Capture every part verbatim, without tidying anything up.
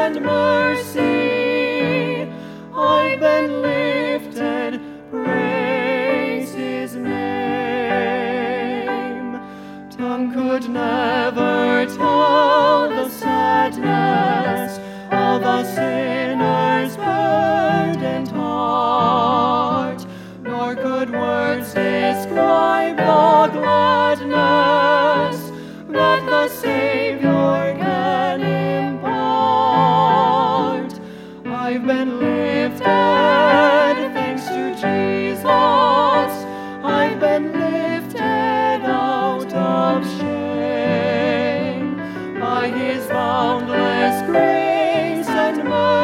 and mercy. I've been lifted, praise His name. Tongue could never tell the sadness of a sinner's burdened heart, nor could words describe the gladness that the Savior can impart. I've been lifted, thanks to Jesus. I've been lifted out of shame by His boundless grace and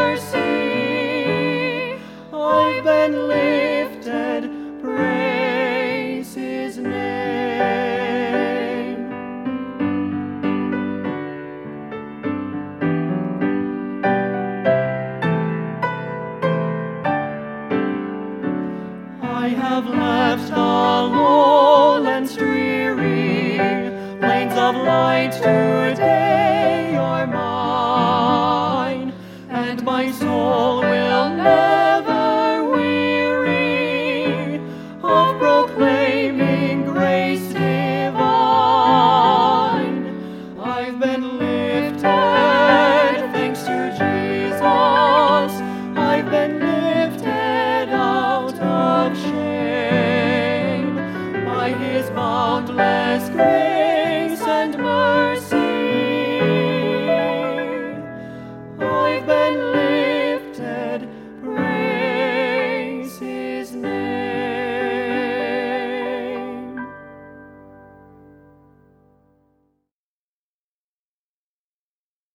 mercy. I've been lifted, praise His name. I have left the lowlands dreary, plains of light today are mine, and my soul will never weary of proclaiming grace divine. I've been lifted, thanks to Jesus. I've been lifted out of shame by His boundless grace.